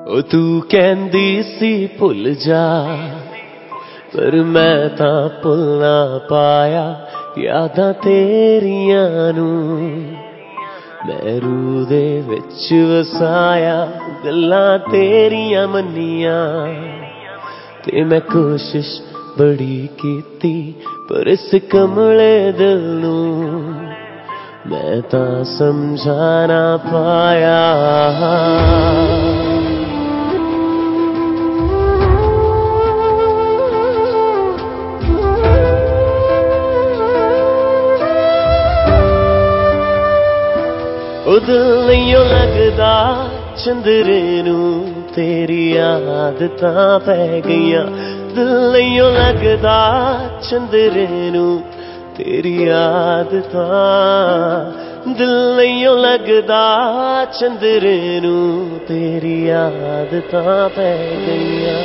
ओ तू कहंदी सी भुल जा, पर मैं तां भुल ना पाया यादां तेरियां नू। मैं रूह दे विच वसाया, गल्लां तेरियां मन्नियां। ते मैं कोशिश बड़ी कीती, पर इस कमले दिल नू मैं तां समझा ना पाया। दिल नहीं लगदा चंदरे नू, तेरी आदतां पै गईयां। दिल नहीं लगदा चंदरे नू, तेरी आदतां। दिल नहीं लगदा चंदरे नू, तेरी आदतां पै गईयां।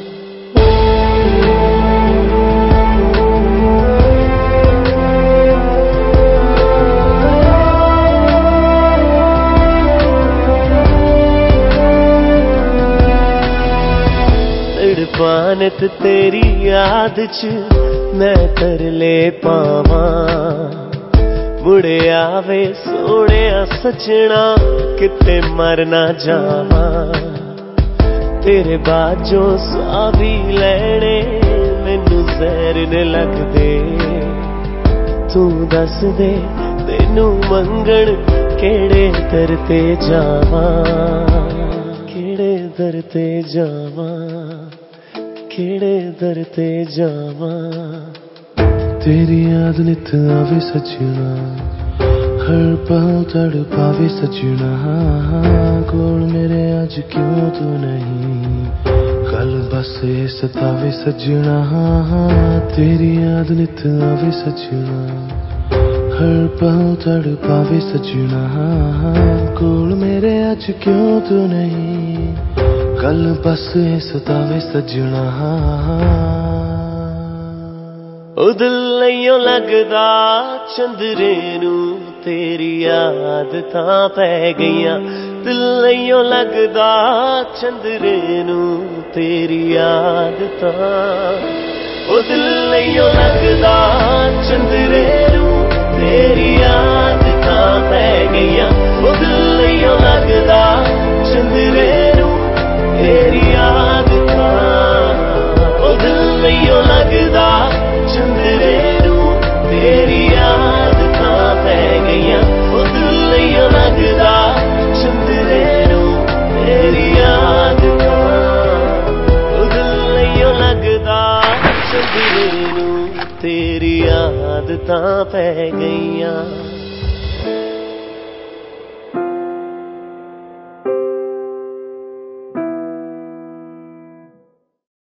तड़पानत तेरी याद च मैं तरले पावां। मुड़े आवे सोने सजना, किते मर ना जावां। तेरे बाजों स्वाभी लैने मैनू जहर ने लगदे। तू दस दे तेनू मंगण केड़े दर ते जावां, केड़े दर ते जावां, केड़े दर ते जावां। तेरी याद नित आवे सजना, हर पल तड़पावे सजना। कोल मेरे अज क्यों तू नहीं, कल बस ये सतावे सजना। तेरी याद नित आवे सजना, हर पल तड़पावे सजना। कोल मेरे अज क्यों तू नहीं, कल बस ये सतावे सजना। ओ दिल नहीं लगदा चंदरे नू, तेरी आदतां पै गईयां। दिल नहीं लगदा चंदरे नू, तेरी आदतां। ओ दिल नहीं लगदा चंदरे नू, तेरी आदतां पै गईयां। ओ दिल नहीं लगदा चंदरे नू, तेरी आदतां। ओ दिल नहीं लगदा चंदरे नू, तेरी आदतां पै गईयां। ओ दिल नहीं लगदा चंदरे नू, तेरी आदतां। ओ दिल नहीं लगदा चंदरे नू, तेरी आदतां पै गईयां।